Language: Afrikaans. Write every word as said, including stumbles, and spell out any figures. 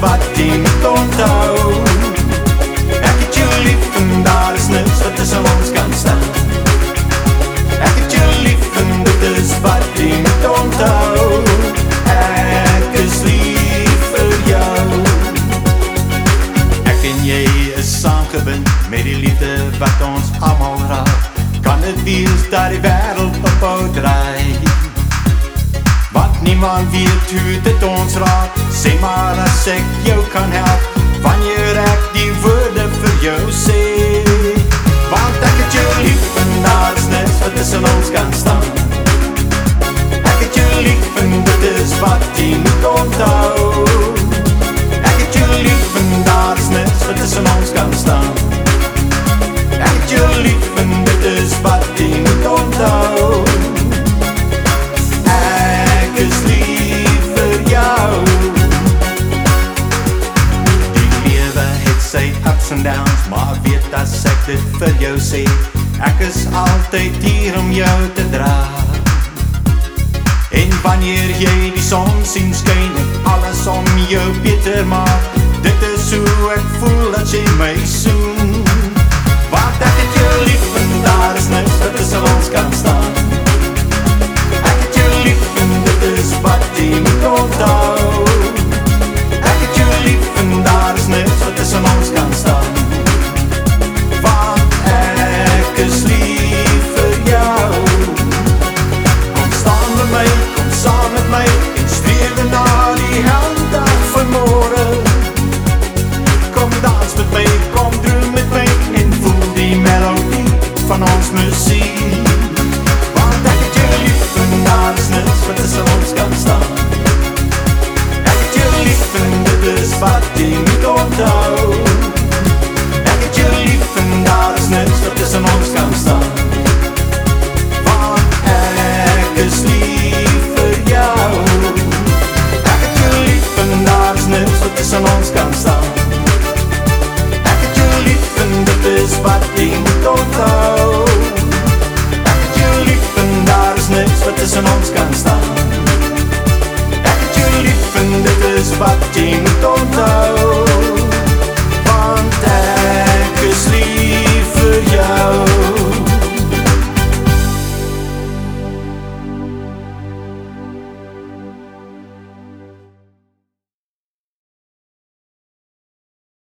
wat jy moet onthou. Ek het jou lief en daar is niks wat tussen ons kan staan. Ek het jou lief en dit is wat jy moet onthou. Ek is lief vir jou. Ek en jy is saamgebind met die liefde wat ons almal raak. Kan het wees dat die wêreld ophou draai? Want niemand weet hoe dit ons raak. Sê maar as ek jou kan help, wanneer ek die woorde vir jou sê. Want ek het jou lief en daar is niks wat tussen ons kan staan. Ek het jou lief en dit is wat jy moet onthou. Ek het jou lief en daar is niks wat tussen ons kan staan. Ek het jou lief en dit is wat jy moet onthou. Ek is lief vir jou. Die lewe het sy ups en downs, maar weet as ek dit vir jou sê, ek is altyd hier om jou te dra. En wanneer jy die son sien skyn en alles om jou beter maak, dit is hoe ek voel as jy my soen. Want ek het jou lief en daar is niks wat tussen ons kan staan. Ek het jou lief en dit is wat jy moet onthou. Ek het jou lief en daar is niks wat tussen ons kan staan. Want ek is lief vir jou. Kom staan met my, kom saam met my, en strewe na die heldag van môre. Kom dans met my, kom droom met my, en voel die melodie van ons muziek. Want ek het jou lief en daar is niks wat tussen ons kan staan. Ek het jou lief en dit is wat jy moet onthou. Ek het jou lief en daar is niks wat tussen ons kan staan. Want ek is lief vir jou. Ek het jou lief en daar is niks wat tussen ons kan staan. Ek het jou lief en dit is wat jy moet onthou. Ek het jou lief en daar is niks wat tussen ons kan staan. Ek het jou lief en dit is wat jy